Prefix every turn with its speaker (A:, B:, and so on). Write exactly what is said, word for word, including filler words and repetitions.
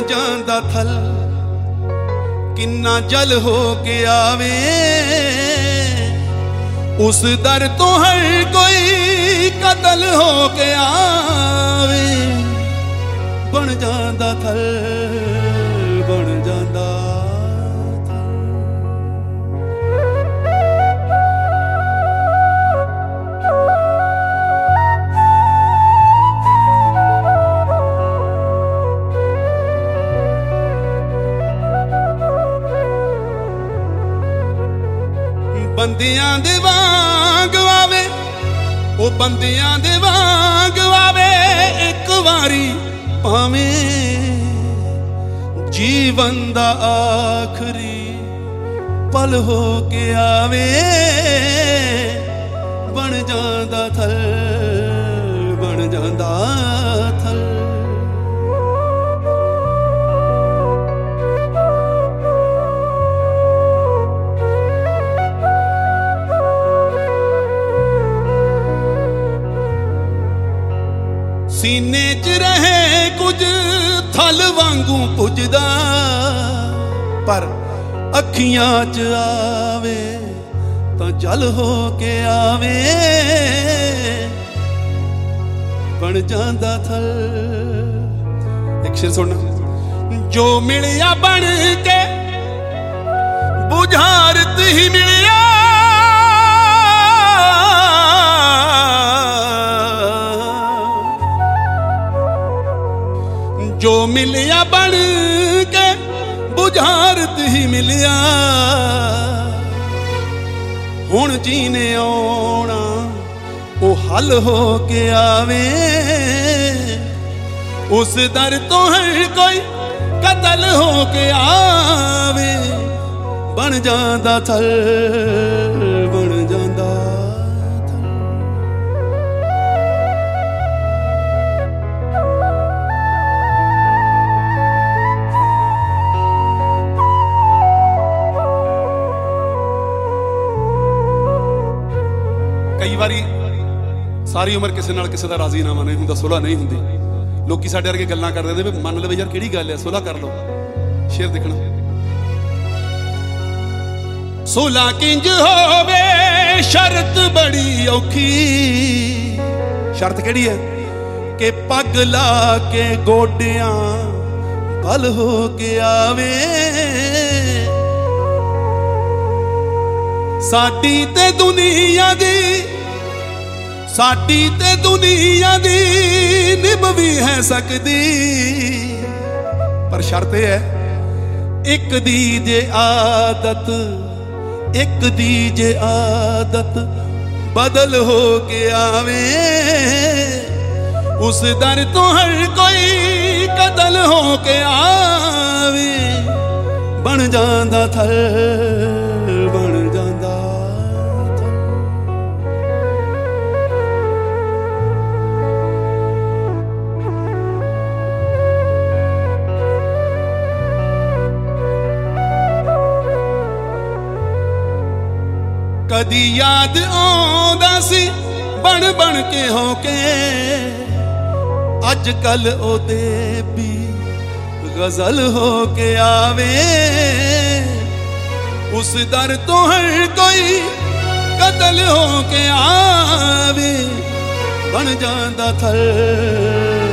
A: ਜਾਂਦਾ ਥਲ ਕਿੰਨਾ ਜਲ ਹੋ ਕੇ ਆਵੇ ਉਸ ਦਰ ਤੋਂ ਹਰ ਕੋਈ ਕਤਲ ਹੋ ਕੇ ਆਵੇ ਬਣ ਜਾਂਦਾ ਥਲ ਬਣ ਜਾਂਦਾ ਬੰਦਿਆਂ ਦੇ ਵਾਂਗ ਆਵੇ ਉਹ ਬੰਦਿਆਂ ਦੇ ਵਾਂਗ ਆਵੇ ਇੱਕ ਵਾਰੀ ਭਾਵੇਂ ਜੀਵਨ ਦਾ ਆਖਰੀ ਪਲ ਹੋ ਕੇ ਆਵੇ ਬਣ ਜਾਂਦਾ ਥਲ ਬਣ ਜਾਂਦਾ ਥਲ ਸੀਨੇ ਚ ਰਹੇ ਕੁਝ ਥਲ ਵਾਂਗੂ ਪੁੱਜਦਾ ਪਰ ਅੱਖੀਆਂ ਚ ਆਵੇ ਤਾਂ ਜਲ ਹੋ ਕੇ ਆਵੇ ਬਣ ਜਾਂਦਾ ਥਲ ਇੱਕ ਸ਼ੇਰ ਸੁਣਨਾ ਜੋ ਮਿਲਿਆ ਬਣ ਕੇ ਬੁਝਾਰਤ ਹੀ ਮਿਲਿਆ ਜੋ ਮਿਲਿਆ ਬਣ ਕੇ ਬੁਝਾਰਤ ਹੀ ਮਿਲਿਆ ਹੁਣ ਜੀਨੇ ਆਉਣਾ ਉਹ ਹੱਲ ਹੋ ਕੇ ਆਵੇ ਉਸ ਦਰ ਤੋਂ ਹਰ ਕੋਈ ਕਤਲ ਹੋ ਕੇ ਆਵੇ ਬਣ ਜਾਂਦਾ ਥਲ ਬਣ ਜਾਂਦਾ ਕਈ ਵਾਰੀ ਸਾਰੀ ਉਮਰ ਕਿਸੇ ਨਾਲ ਕਿਸੇ ਦਾ ਰਾਜ਼ੀਨਾਮਾ ਨਹੀਂ ਹੁੰਦਾ ਸੁਲ੍ਹਾ ਨਹੀਂ ਹੁੰਦੀ ਲੋਕੀ ਸਾਡੇ ਵਰਗੇ ਗੱਲਾਂ ਕਰਦੇ ਨੇ ਵੀ ਮੰਨ ਲਵੇ ਯਾਰ ਕਿਹੜੀ ਗੱਲ ਹੈ ਸੁਲ੍ਹਾ ਕਰ ਲਓ ਸ਼ੇਰ ਦੇਖਣਾ ਸੁਲ੍ਹਾ ਕਿੰਜ ਹੋਵੇ ਸ਼ਰਤ ਬੜੀ ਔਖੀ ਸ਼ਰਤ ਕਿਹੜੀ ਹੈ ਕਿ ਪੱਗ ਲਾ ਕੇ ਗੋਡਿਆਂ ਬਲ ਹੋ ਕੇ ਆਵੇ ਸਾਡੀ ਤੇ ਦੁਨੀਆ ਦੀ ਸਾਡੀ ਤੇ ਦੁਨੀਆ ਦੀ ਨਿਭ ਵੀ ਹੈ ਸਕਦੀ ਪਰ ਸ਼ਰਤ ਇਹ ਹੈ ਇੱਕ ਦੀ ਜੇ ਆਦਤ ਇੱਕ ਦੀ ਜੇ ਆਦਤ ਬਦਲ ਹੋ ਕੇ ਆਵੇ ਉਸ ਦਰ ਤੋਂ ਹਰ ਕੋਈ ਕਤਲ ਹੋ ਕੇ ਆਵੇ ਬਣ ਜਾਂਦਾ ਥਲ ਬਣ ਜਾਂਦਾ ਕਦੀ ਯਾਦ ਆਉਂਦਾ ਸੀ ਬਣ ਬਣ ਕੇ ਹੋ ਕੇ ਅੱਜ ਕੱਲ ਉਹਦੇ ਵੀ ਗਜ਼ਲ ਹੋ ਕੇ ਆਵੇ ਉਸ ਦਰ ਤੋਂ ਹਰ ਕੋਈ ਕਤਲ ਹੋ ਕੇ ਆਵੇ ਬਣ ਜਾਂਦਾ ਥਲ